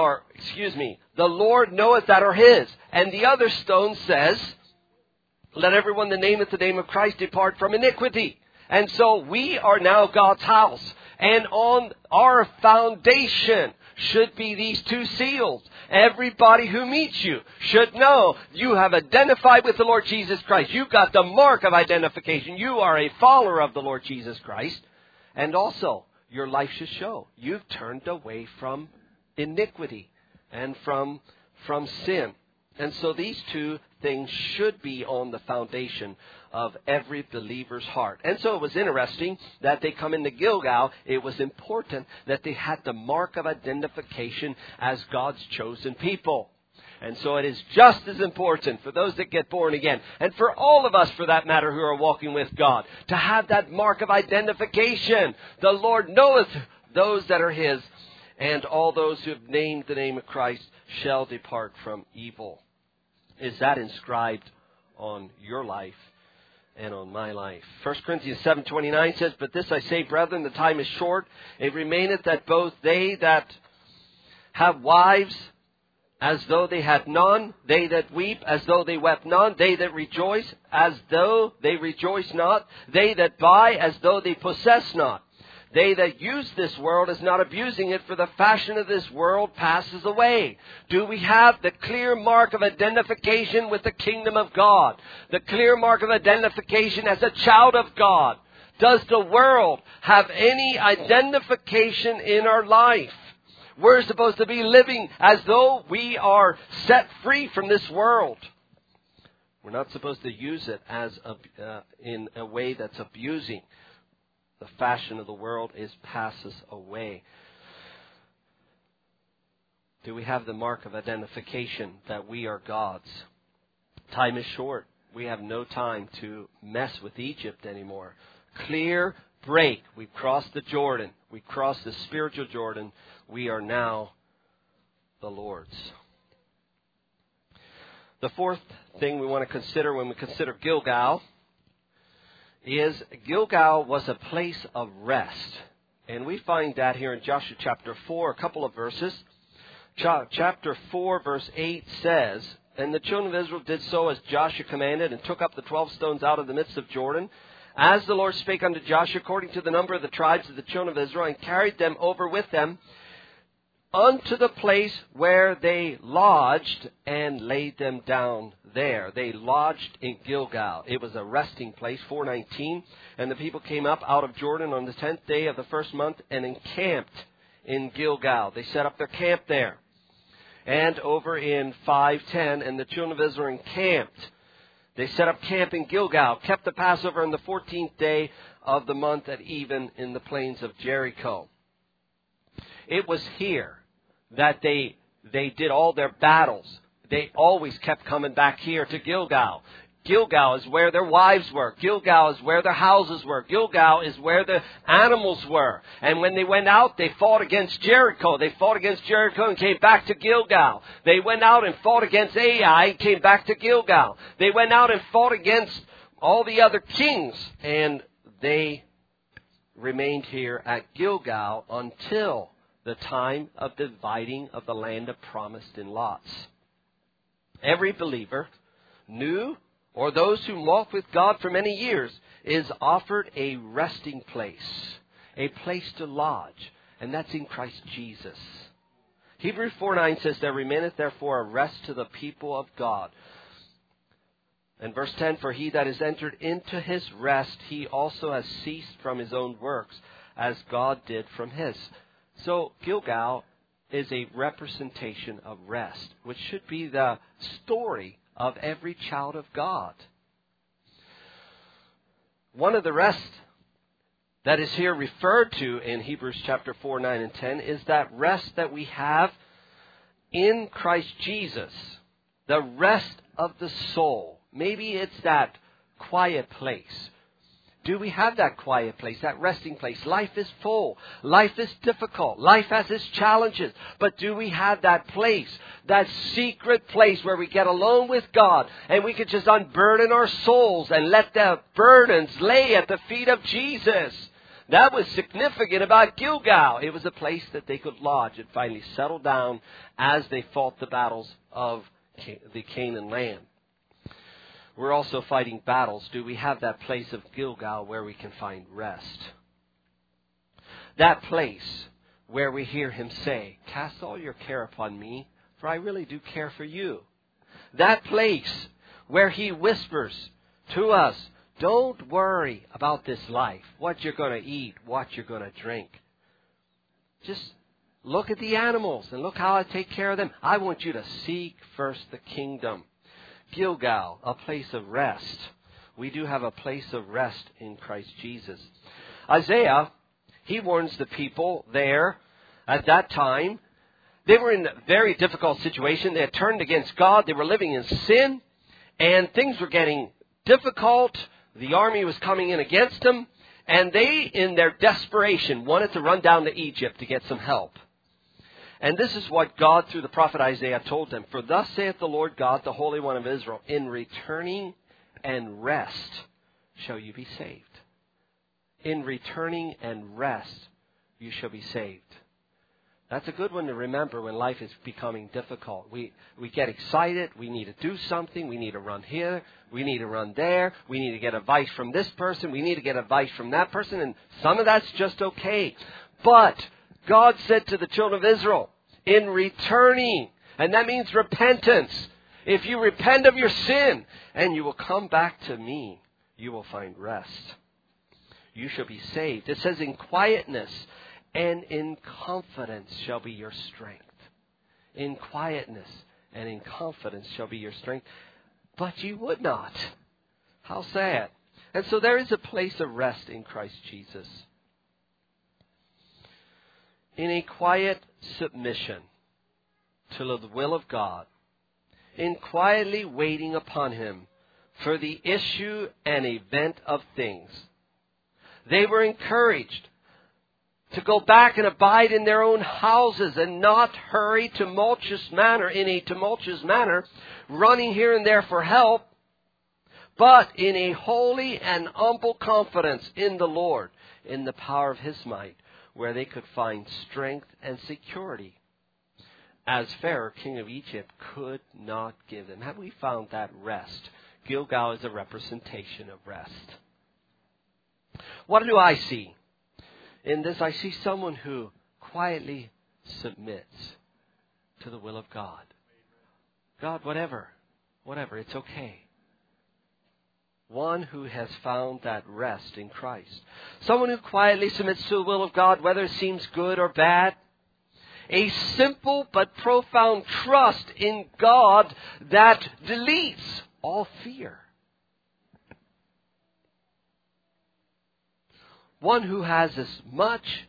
the Lord knoweth that are His. And the other stone says, let everyone that nameth the name of Christ depart from iniquity. And so we are now God's house. And on our foundation should be these two seals. Everybody who meets you should know you have identified with the Lord Jesus Christ. You've got the mark of identification. You are a follower of the Lord Jesus Christ. And also, your life should show you've turned away from iniquity and from sin. And so these two things should be on the foundation of every believer's heart. And so it was interesting that they come into Gilgal. It was important that they had the mark of identification as God's chosen people. And so it is just as important for those that get born again, and for all of us, for that matter, who are walking with God, to have that mark of identification. The Lord knoweth those that are His, and all those who have named the name of Christ shall depart from evil. Is that inscribed on your life and on my life? 1 Corinthians 7:29 says, but this I say, brethren, the time is short. It remaineth that both they that have wives, as though they had none, they that weep, as though they wept none, they that rejoice, as though they rejoice not, they that buy, as though they possess not. They that use this world is not abusing it, for the fashion of this world passes away. Do we have the clear mark of identification with the kingdom of God? The clear mark of identification as a child of God? Does the world have any identification in our life? We're supposed to be living as though we are set free from this world. We're not supposed to use it as in a way that's abusing. The fashion of the world passes away. Do we have the mark of identification that we are God's? Time is short. We have no time to mess with Egypt anymore. Clear break. We've crossed the Jordan. We crossed the spiritual Jordan. We are now the Lord's. The fourth thing we want to consider when we consider Gilgal is Gilgal was a place of rest. And we find that here in Joshua chapter 4, a couple of verses. Chapter 4, verse 8 says, and the children of Israel did so as Joshua commanded, and took up the 12 stones out of the midst of Jordan, as the Lord spake unto Joshua, according to the number of the tribes of the children of Israel, and carried them over with them unto the place where they lodged and laid them down there. They lodged in Gilgal. It was a resting place, 4:19. And the people came up out of Jordan on the 10th day of the first month and encamped in Gilgal. They set up their camp there. And over in 5:10, and the children of Israel encamped. They set up camp in Gilgal, kept the Passover on the 14th day of the month at even in the plains of Jericho. It was here that they did all their battles. They always kept coming back here to Gilgal. Gilgal is where their wives were. Gilgal is where their houses were. Gilgal is where the animals were. And when they went out, they fought against Jericho. They fought against Jericho and came back to Gilgal. They went out and fought against Ai and came back to Gilgal. They went out and fought against all the other kings. And they remained here at Gilgal until the time of dividing of the land of promise in lots. Every believer, new or those who walk with God for many years, is offered a resting place, a place to lodge, and that's in Christ Jesus. Hebrews 4:9 says, there remaineth therefore a rest to the people of God. And verse 10, for he that is entered into his rest, he also has ceased from his own works, as God did from his. So Gilgal is a representation of rest, which should be the story of every child of God. One of the rest that is here referred to in Hebrews chapter 4, 9, and 10 is that rest that we have in Christ Jesus. The rest of the soul. Maybe it's that quiet place. Do we have that quiet place, that resting place? Life is full. Life is difficult. Life has its challenges. But do we have that place, that secret place where we get alone with God and we can just unburden our souls and let the burdens lay at the feet of Jesus? That was significant about Gilgal. It was a place that they could lodge and finally settle down as they fought the battles of the Canaan land. We're also fighting battles. Do we have that place of Gilgal where we can find rest? That place where we hear him say, cast all your care upon me, for I really do care for you. That place where he whispers to us, don't worry about this life, what you're going to eat, what you're going to drink. Just look at the animals and look how I take care of them. I want you to seek first the kingdom. Gilgal, a place of rest. We do have a place of rest in Christ Jesus. Isaiah, he warns the people there at that time. They were in a very difficult situation. They had turned against God. They were living in sin. And things were getting difficult. The army was coming in against them. And they, in their desperation, wanted to run down to Egypt to get some help. And this is what God, through the prophet Isaiah, told them. For thus saith the Lord God, the Holy One of Israel, in returning and rest shall you be saved. In returning and rest you shall be saved. That's a good one to remember when life is becoming difficult. We get excited. We need to do something. We need to run here. We need to run there. We need to get advice from this person. We need to get advice from that person. And some of that's just okay. But God said to the children of Israel, in returning, and that means repentance. If you repent of your sin and you will come back to me, you will find rest. You shall be saved. It says in quietness and in confidence shall be your strength. In quietness and in confidence shall be your strength. But you would not. How sad. And so there is a place of rest in Christ Jesus. In a quiet submission to the will of God, in quietly waiting upon him for the issue and event of things. They were encouraged to go back and abide in their own houses and not hurry in a tumultuous manner, running here and there for help, but in a holy and humble confidence in the Lord, in the power of his might, where they could find strength and security, as Pharaoh, king of Egypt, could not give them. Have we found that rest? Gilgal is a representation of rest. What do I see? In this, I see someone who quietly submits to the will of God. God, whatever, it's okay. One who has found that rest in Christ. Someone who quietly submits to the will of God, whether it seems good or bad. A simple but profound trust in God that deletes all fear. One who has as much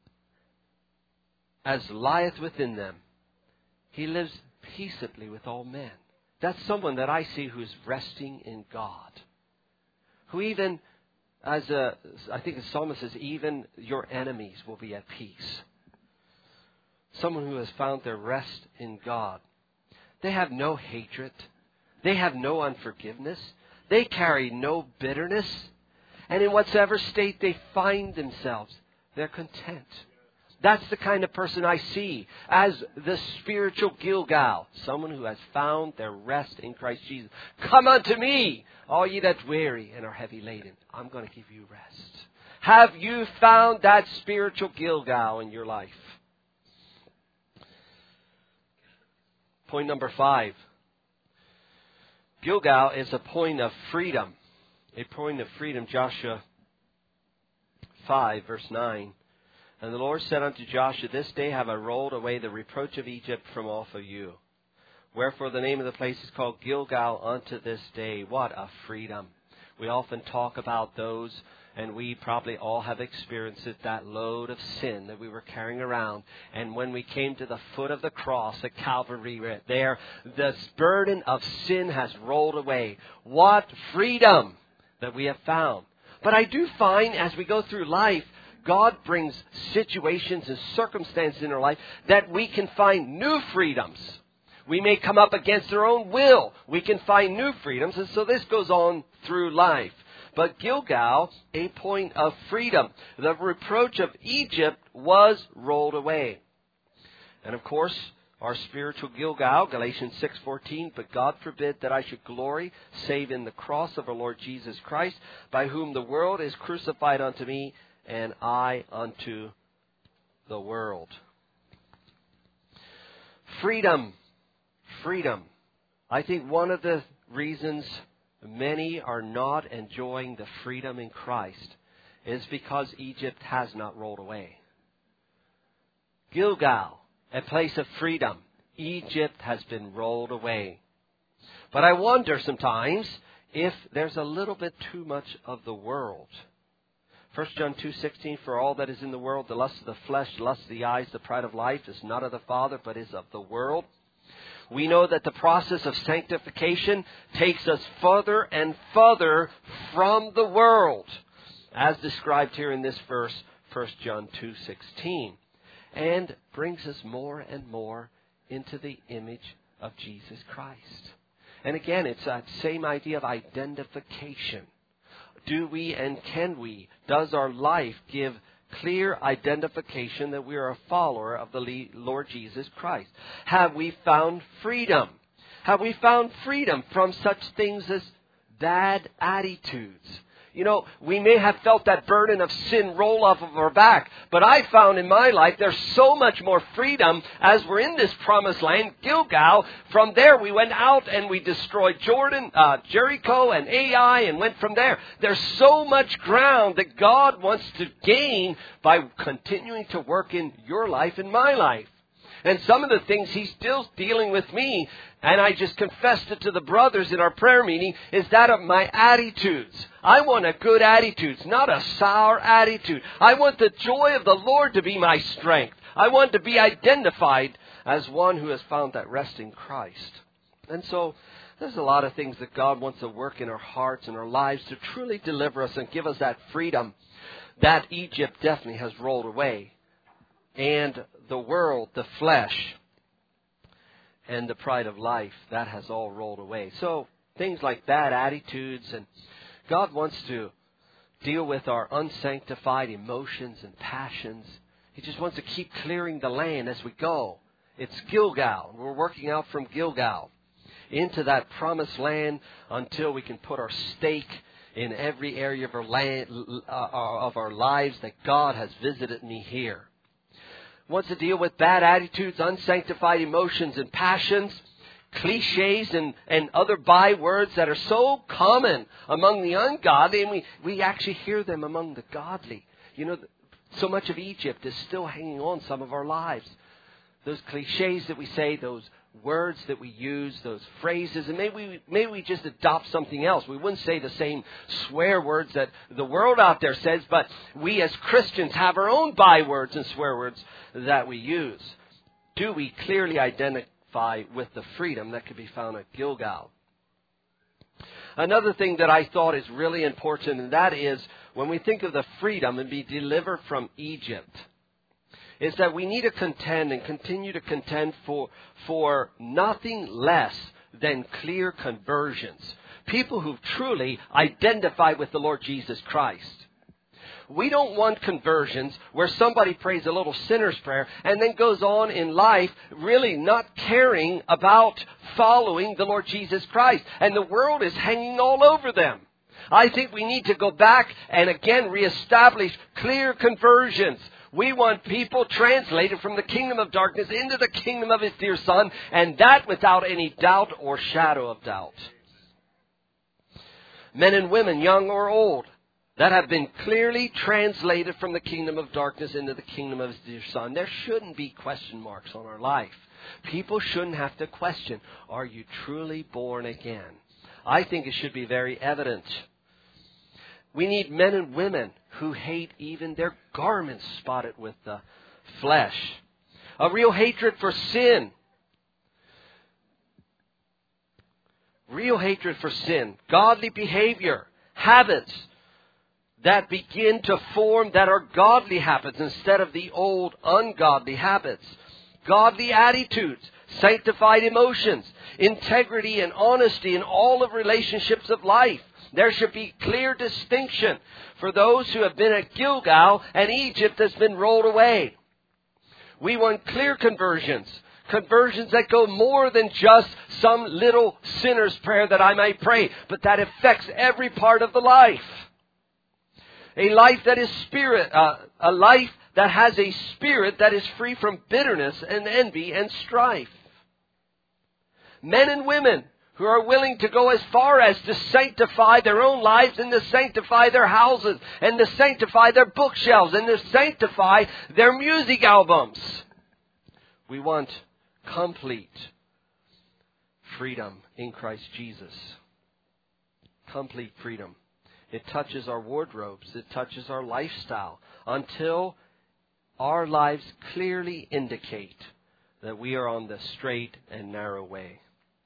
as lieth within them. He lives peaceably with all men. That's someone that I see who's resting in God. Who even, I think the psalmist says, even your enemies will be at peace. Someone who has found their rest in God. They have no hatred. They have no unforgiveness. They carry no bitterness. And in whatever state they find themselves, they're content. That's the kind of person I see as the spiritual Gilgal. Someone who has found their rest in Christ Jesus. Come unto me, all ye that weary and are heavy laden. I'm going to give you rest. Have you found that spiritual Gilgal in your life? Point number 5. Gilgal is a point of freedom. A point of freedom. Joshua 5, verse 9. And the Lord said unto Joshua, this day have I rolled away the reproach of Egypt from off of you. Wherefore the name of the place is called Gilgal unto this day. What a freedom. We often talk about those, and we probably all have experienced it, that load of sin that we were carrying around. And when we came to the foot of the cross at Calvary, there, the burden of sin has rolled away. What freedom that we have found. But I do find as we go through life, God brings situations and circumstances in our life that we can find new freedoms. We may come up against our own will. We can find new freedoms. And so this goes on through life. But Gilgal, a point of freedom. The reproach of Egypt was rolled away. And of course, our spiritual Gilgal, Galatians 6:14, but God forbid that I should glory, save in the cross of our Lord Jesus Christ, by whom the world is crucified unto me, and I unto the world. Freedom. Freedom. I think one of the reasons many are not enjoying the freedom in Christ is because Egypt has not rolled away. Gilgal, a place of freedom. Egypt has been rolled away. But I wonder sometimes if there's a little bit too much of the world. 1 John 2:16, for all that is in the world, the lust of the flesh, the lust of the eyes, the pride of life, is not of the Father, but is of the world. We know that the process of sanctification takes us further and further from the world, as described here in this verse, 1 John 2:16, and brings us more and more into the image of Jesus Christ. And again, it's that same idea of identification. Do we and can we, does our life give clear identification that we are a follower of the Lord Jesus Christ? Have we found freedom? Have we found freedom from such things as bad attitudes? You know, we may have felt that burden of sin roll off of our back, but I found in my life there's so much more freedom as we're in this promised land, Gilgal. From there we went out and we destroyed Jericho and Ai and went from there. There's so much ground that God wants to gain by continuing to work in your life and my life. And some of the things He's still dealing with me, and I just confessed it to the brothers in our prayer meeting, is that of my attitudes. I want a good attitude, not a sour attitude. I want the joy of the Lord to be my strength. I want to be identified as one who has found that rest in Christ. And so there's a lot of things that God wants to work in our hearts and our lives to truly deliver us and give us that freedom that Egypt definitely has rolled away. And the world, the flesh, and the pride of life, that has all rolled away. So things like that, attitudes, and God wants to deal with our unsanctified emotions and passions. He just wants to keep clearing the land as we go. It's Gilgal. We're working out from Gilgal into that promised land until we can put our stake in every area of our land, of our lives that God has visited me here. wants to deal with bad attitudes, unsanctified emotions and passions, cliches and other bywords that are so common among the ungodly, and we actually hear them among the godly. You know, so much of Egypt is still hanging on some of our lives. Those cliches that we say, those words that we use, those phrases, and maybe we just adopt something else. We wouldn't say the same swear words that the world out there says, but we as Christians have our own bywords and swear words that we use. Do we clearly identify with the freedom that could be found at Gilgal? Another thing that I thought is really important, and that is when we think of the freedom and be delivered from Egypt, is that we need to contend and continue to contend for nothing less than clear conversions. People who truly identify with the Lord Jesus Christ. We don't want conversions where somebody prays a little sinner's prayer and then goes on in life really not caring about following the Lord Jesus Christ. And the world is hanging all over them. I think we need to go back and again reestablish clear conversions. We want people translated from the kingdom of darkness into the kingdom of His dear Son, and that without any doubt or shadow of doubt. Men and women, young or old, that have been clearly translated from the kingdom of darkness into the kingdom of His dear Son. There shouldn't be question marks on our life. People shouldn't have to question, are you truly born again? I think it should be very evident. We need men and women who hate even their garments spotted with the flesh. A real hatred for sin. Real hatred for sin. Godly behavior. Habits that begin to form that are godly habits instead of the old ungodly habits. Godly attitudes. Sanctified emotions. Integrity and honesty in all of relationships of life. There should be clear distinction for those who have been at Gilgal and Egypt has been rolled away. We want clear conversions. Conversions that go more than just some little sinner's prayer that I might pray, but that affects every part of the life. A life that is a life that has a spirit that is free from bitterness and envy and strife. Men and women who are willing to go as far as to sanctify their own lives and to sanctify their houses and to sanctify their bookshelves and to sanctify their music albums. We want complete freedom in Christ Jesus. Complete freedom. It touches our wardrobes. It touches our lifestyle until our lives clearly indicate that we are on the straight and narrow way.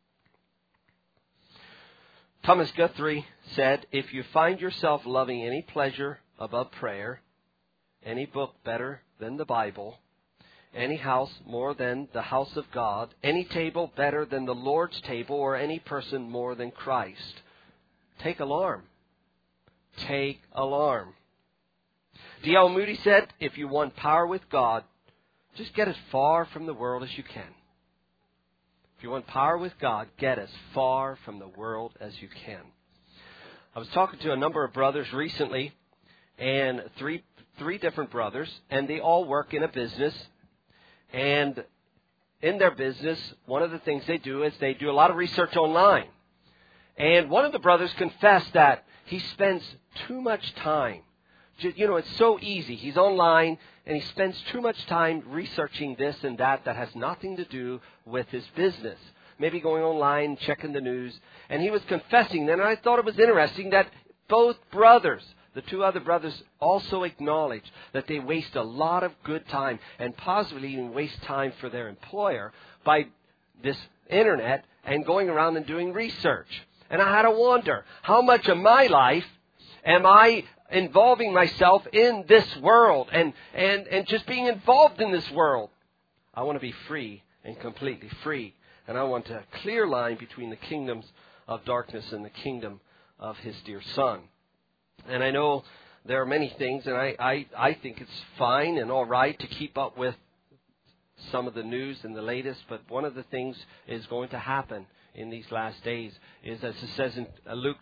Thomas Guthrie said, if you find yourself loving any pleasure above prayer, any book better than the Bible, any house more than the house of God, any table better than the Lord's table, or any person more than Christ, take alarm. Take alarm. D.L. Moody said, if you want power with God, just get as far from the world as you can. If you want power with God, get as far from the world as you can. I was talking to a number of brothers recently, and three different brothers, and they all work in a business. And in their business, one of the things they do is they do a lot of research online. And one of the brothers confessed that he spends too much time. You know, it's so easy. He's online and he spends too much time researching this and that has nothing to do with his business. Maybe going online, checking the news. And he was confessing then, and I thought it was interesting that both brothers, the two other brothers, also acknowledged that they waste a lot of good time and possibly even waste time for their employer by this internet and going around and doing research. And I had to wonder, how much of my life am I involving myself in this world and just being involved in this world? I want to be free and completely free. And I want a clear line between the kingdoms of darkness and the kingdom of His dear Son. And I know there are many things, and I think it's fine and all right to keep up with some of the news and the latest, but one of the things is going to happen in these last days is, as it says in Luke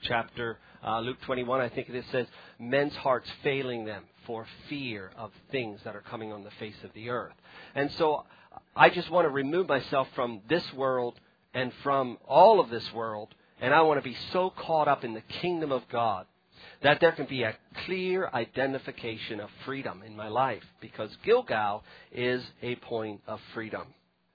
21, I think it says, men's hearts failing them for fear of things that are coming on the face of the earth. And so I just want to remove myself from this world and from all of this world, and I want to be so caught up in the kingdom of God that there can be a clear identification of freedom in my life, because Gilgal is a point of freedom.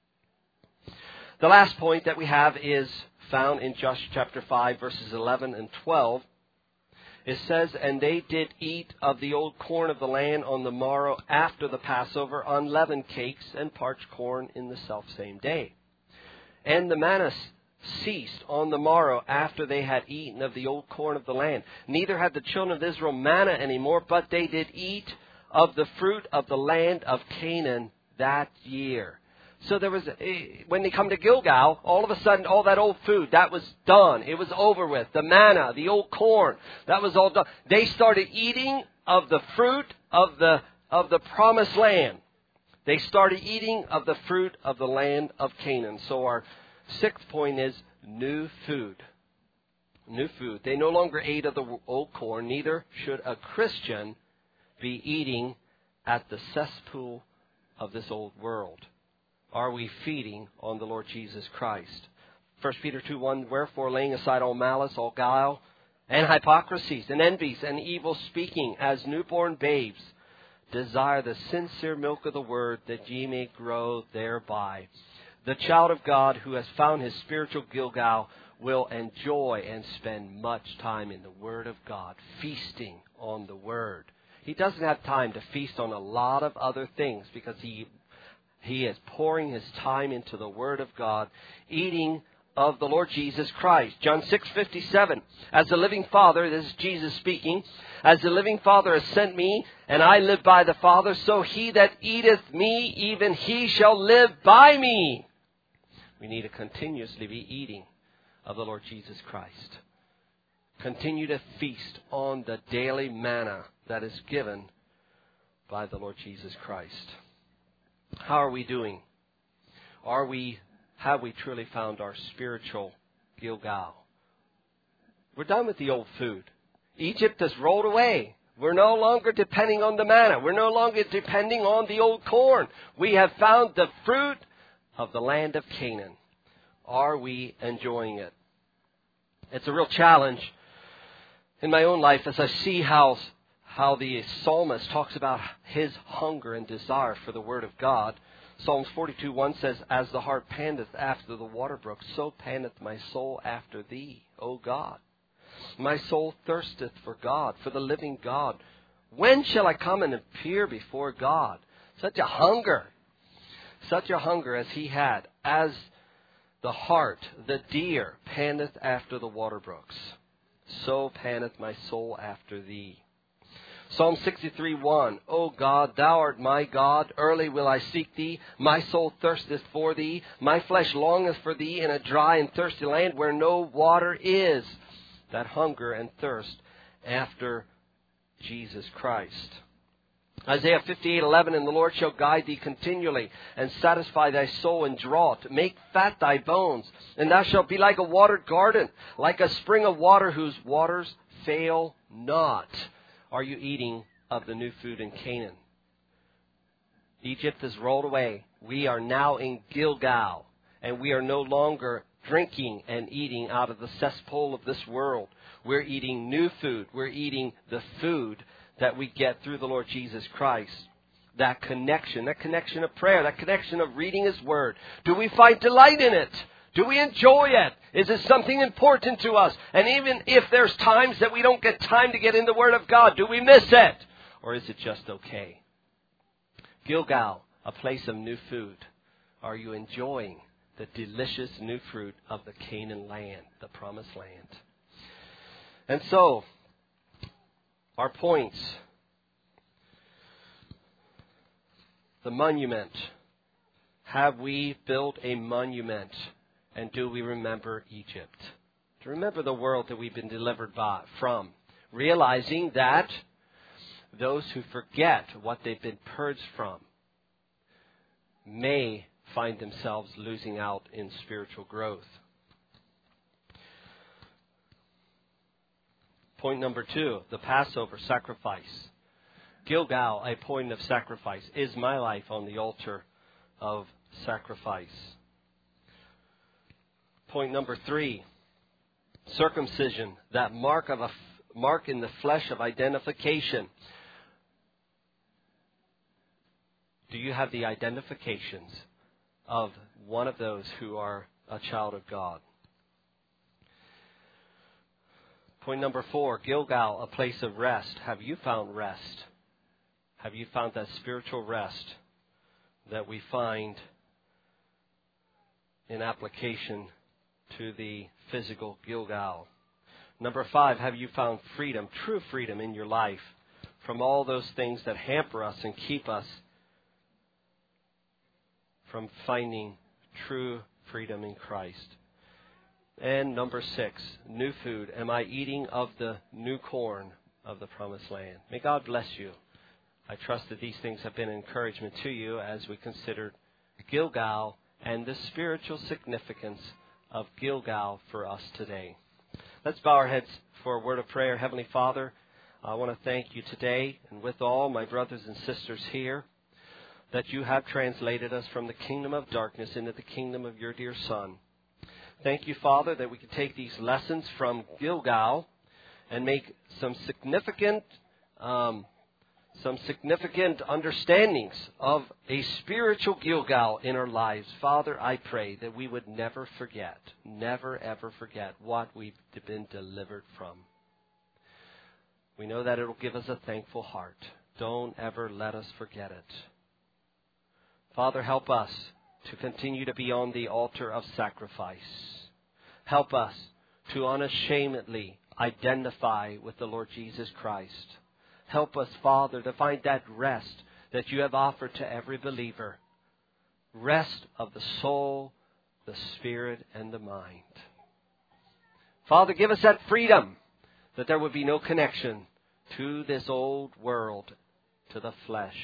The last point that we have is found in Joshua chapter 5, verses 11 and 12. It says, "And they did eat of the old corn of the land on the morrow after the Passover, unleavened cakes and parched corn in the selfsame day. And the manna ceased on the morrow after they had eaten of the old corn of the land. Neither had the children of Israel manna anymore, but they did eat of the fruit of the land of Canaan that year." So there was, when they come to Gilgal, all of a sudden, all that old food, that was done. It was over with. The manna, the old corn, that was all done. They started eating of the fruit of the promised land. They started eating of the fruit of the land of Canaan. So our sixth point is new food. New food. They no longer ate of the old corn. Neither should a Christian be eating at the cesspool of this old world. Are we feeding on the Lord Jesus Christ? 1 Peter 2:1, "Wherefore, laying aside all malice, all guile, and hypocrisies, and envies, and evil speaking, as newborn babes, desire the sincere milk of the word, that ye may grow thereby." The child of God who has found his spiritual Gilgal will enjoy and spend much time in the Word of God, feasting on the Word. He doesn't have time to feast on a lot of other things, because he is pouring his time into the Word of God, eating of the Lord Jesus Christ. John 6:57, "As the living Father," this is Jesus speaking, "as the living Father has sent me, and I live by the Father, so he that eateth me, even he shall live by me." We need to continuously be eating of the Lord Jesus Christ. Continue to feast on the daily manna that is given by the Lord Jesus Christ. How are we doing? Have we truly found our spiritual Gilgal? We're done with the old food. Egypt has rolled away. We're no longer depending on the manna. We're no longer depending on the old corn. We have found the fruit of the land of Canaan. Are we enjoying it? It's a real challenge in my own life as I see how the psalmist talks about his hunger and desire for the Word of God. Psalms 42:1 says, "As the hart panteth after the water brook, so panteth my soul after thee, O God. My soul thirsteth for God, for the living God. When shall I come and appear before God?" Such a hunger as he had, as the hart, the deer, panteth after the water brooks. So panteth my soul after thee. Psalm 63:1, "O God, thou art my God, early will I seek thee. My soul thirsteth for thee. My flesh longeth for thee in a dry and thirsty land where no water is." That hunger and thirst after Jesus Christ. Isaiah 58:11, "And the Lord shall guide thee continually, and satisfy thy soul in drought. Make fat thy bones, and thou shalt be like a watered garden, like a spring of water whose waters fail not." Are you eating of the new food in Canaan? Egypt has rolled away. We are now in Gilgal, and we are no longer drinking and eating out of the cesspool of this world. We're eating new food. We're eating the food that we get through the Lord Jesus Christ. That connection of prayer, that connection of reading His Word. Do we find delight in it? Do we enjoy it? Is it something important to us? And even if there's times that we don't get time to get in the Word of God, do we miss it? Or is it just okay? Gilgal, a place of new food. Are you enjoying the delicious new fruit of the Canaan land, the promised land? And so, our points. The monument. Have we built a monument? And do we remember Egypt? To remember the world that we've been delivered from. Realizing that those who forget what they've been purged from may find themselves losing out in spiritual growth. Point number 2, the Passover sacrifice. Gilgal, a point of sacrifice. Is my life on the altar of sacrifice? Point number 3, circumcision, that mark in the flesh of identification. Do you have the identifications of one of those who are a child of God? Point number 4, Gilgal, a place of rest. Have you found rest? Have you found that spiritual rest that we find in application to the physical Gilgal? Number 5, have you found freedom, true freedom in your life from all those things that hamper us and keep us from finding true freedom in Christ? And number 6, new food. Am I eating of the new corn of the promised land? May God bless you. I trust that these things have been an encouragement to you as we consider Gilgal and the spiritual significance of Gilgal for us today. Let's bow our heads for a word of prayer. Heavenly Father, I want to thank you today and with all my brothers and sisters here that you have translated us from the kingdom of darkness into the kingdom of your dear Son. Thank you, Father, that we can take these lessons from Gilgal and make some significant understandings of a spiritual Gilgal in our lives. Father, I pray that we would never ever forget what we've been delivered from. We know that it will give us a thankful heart. Don't ever let us forget it. Father, help us to continue to be on the altar of sacrifice. Help us to unashamedly identify with the Lord Jesus Christ. Help us, Father, to find that rest that you have offered to every believer. Rest of the soul, the spirit, and the mind. Father, give us that freedom that there would be no connection to this old world, to the flesh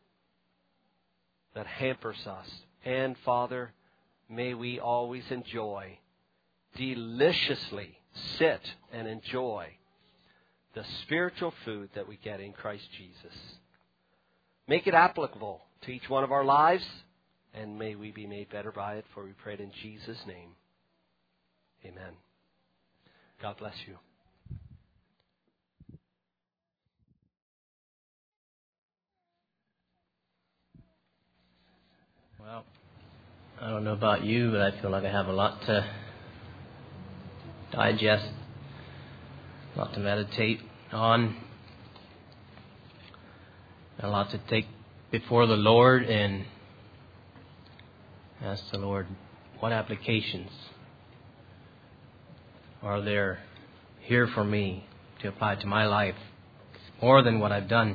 that hampers us. And, Father, may we always enjoy, deliciously sit and enjoy the spiritual food that we get in Christ Jesus. Make it applicable to each one of our lives, and may we be made better by it, for we pray it in Jesus' name. Amen. God bless you. Well, I don't know about you, but I feel like I have a lot to digest, a lot to meditate on, a lot to take before the Lord and ask the Lord, what applications are there here for me to apply to my life more than what I've done?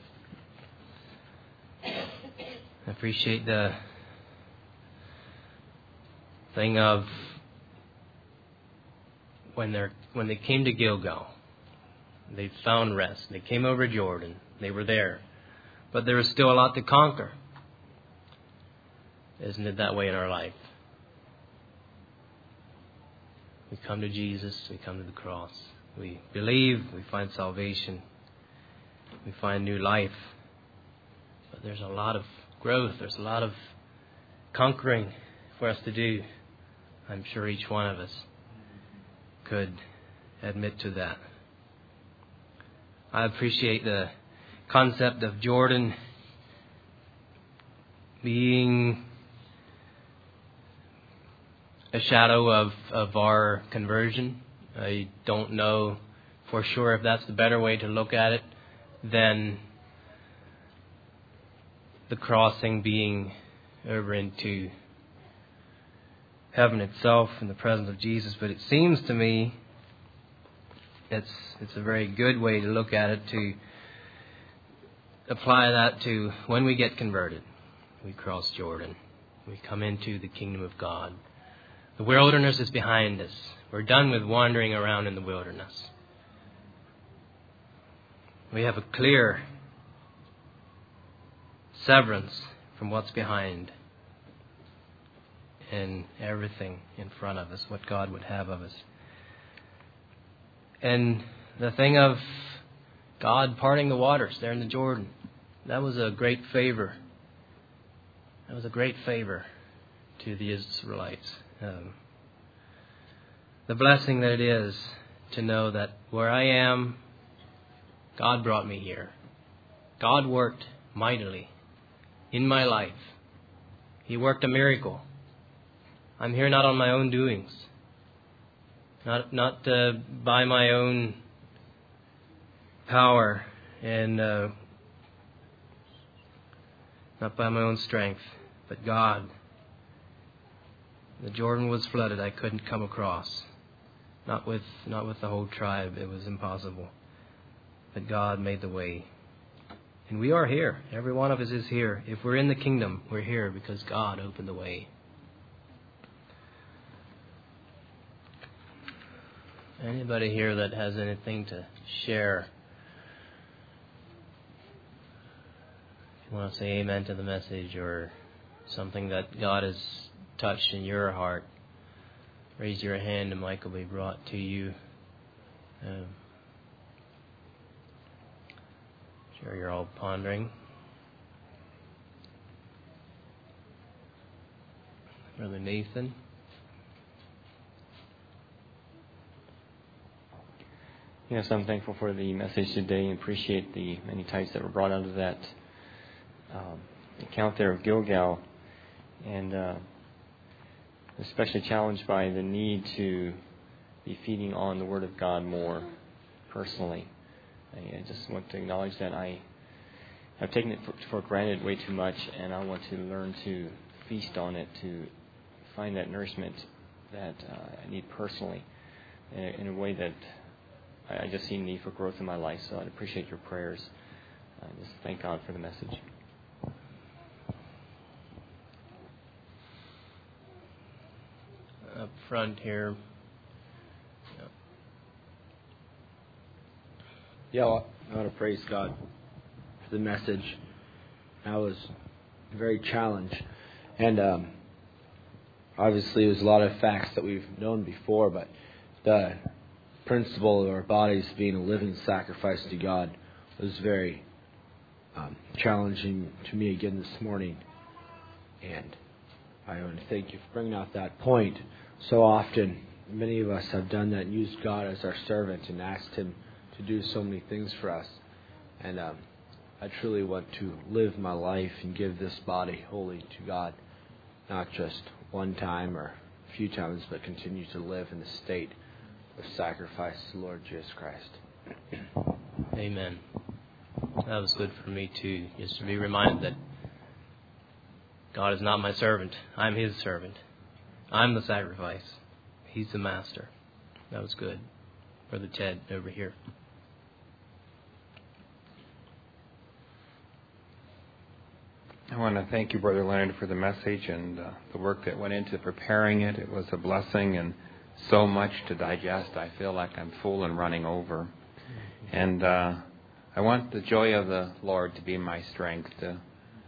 I appreciate the thing of when they came to Gilgal, they found rest. They came over Jordan. They were there. But there was still a lot to conquer. Isn't it that way in our life? We come to Jesus. We come to the cross. We believe. We find salvation. We find new life. But there's a lot of growth. There's a lot of conquering for us to do. I'm sure each one of us could admit to that. I appreciate the concept of Jordan being a shadow of our conversion. I don't know for sure if that's the better way to look at it than the crossing being over into heaven itself in the presence of Jesus. But it seems to me it's a very good way to look at it, to apply that to when we get converted. We cross Jordan. We come into the kingdom of God. The wilderness is behind us. We're done with wandering around in the wilderness. We have a clear severance from what's behind and everything in front of us, what God would have of us. And the thing of God parting the waters there in the Jordan, that was a great favor. That was a great favor to the Israelites. The blessing that it is to know that where I am, God brought me here. God worked mightily in my life. He worked a miracle. I'm here not on my own doings, not by my own power and not by my own strength, but God. The Jordan was flooded. I couldn't come across. Not with the whole tribe. It was impossible. But God made the way. And we are here. Every one of us is here. If we're in the kingdom, we're here because God opened the way. Anybody here that has anything to share? If you want to say amen to the message or something that God has touched in your heart, raise your hand and Mike will be brought to you. Sure, you're all pondering. Brother Nathan. Yes, I'm thankful for the message today and appreciate the many types that were brought out of that account there of Gilgal, and especially challenged by the need to be feeding on the Word of God more personally. I just want to acknowledge that I've taken it for granted way too much, and I want to learn to feast on it, to find that nourishment that I need personally in a way that I just see a need for growth in my life. So I'd appreciate your prayers. Just thank God for the message. Up front here. Yeah, well, I want to praise God for the message. I was very challenged. And obviously it was a lot of facts that we've known before, but the principle of our bodies being a living sacrifice to God was very challenging to me again this morning. And I want to thank you for bringing out that point. So often, many of us have done that and used God as our servant and asked Him to do so many things for us. And I truly want to live my life and give this body wholly to God, not just one time or a few times, but continue to live in the state of sacrifice to the Lord Jesus Christ. Amen. That was good for me too, just to be reminded that God is not my servant. I'm His servant. I'm the sacrifice. He's the master. That was good. Brother Ted over here. I want to thank you, Brother Leonard, for the message and the work that went into preparing it. It was a blessing and so much to digest. I feel like I'm full and running over. And I want the joy of the Lord to be my strength, to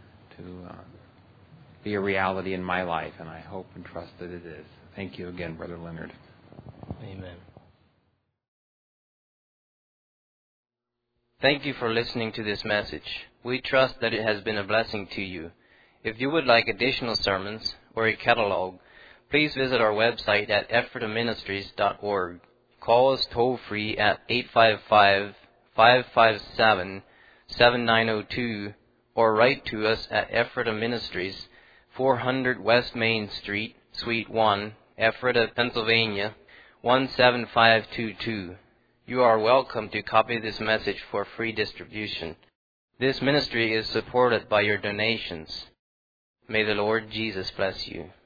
be a reality in my life, and I hope and trust that it is. Thank you again, Brother Leonard. Amen. Thank you for listening to this message. We trust that it has been a blessing to you. If you would like additional sermons or a catalog, please visit our website at ephrataministries.org. Call us toll-free at 855-557-7902 or write to us at Ephrata Ministries, 400 West Main Street, Suite 1, Ephrata, Pennsylvania, 17522. You are welcome to copy this message for free distribution. This ministry is supported by your donations. May the Lord Jesus bless you.